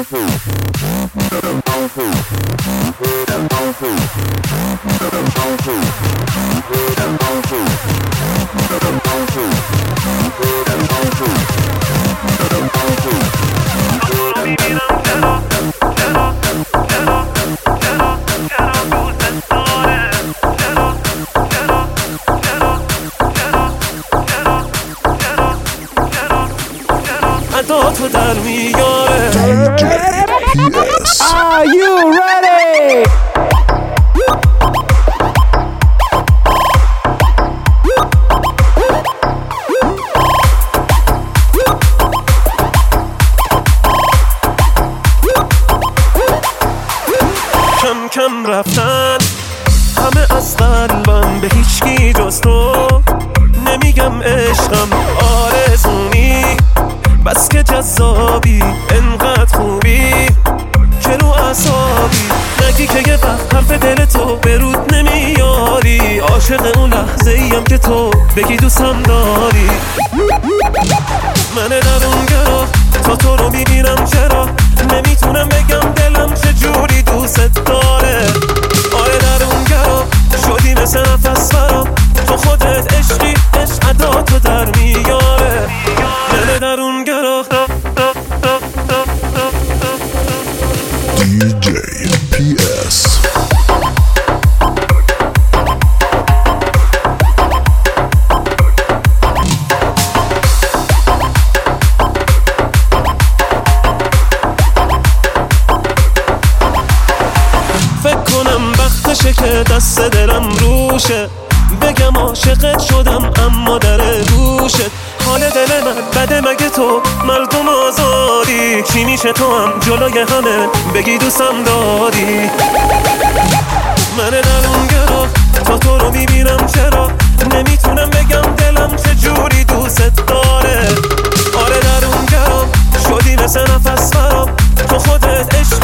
تو در میاره. Are you ready? کم کم رفتن همه از قلبم، به هیچکی جز تو نمیگم عشقم آرزونی، بس که جذابی انقدر خوبی که رو اعصابی، نگی که یه وقت حرف دل تو به رود نمیاری، عاشق اون لحظه ایم که تو بگی دوستم داری. من درون گرا تا تو رو میبینم، چرا نمیتونم بگم دلم چجوری دوست داره. آره درون گرا شدی مثل نفس برام، تو خودت عشقی، عشق ادا تو در میاره. من درون گرا DJ PS. فکر کنم وقتشه که دست دلم روشه، بگم عاشقت شدم اما در گوشت. حال دل من بده مگه تو مردم آزادی، چی میشه تو هم جلوی همه بگی دوستم داری. من درون گرا تا تو رو میبینم، چرا نمیتونم بگم دلم چجوری دوست داره. آره درون گرا شدی مثل نفس برام، تو خودت عشق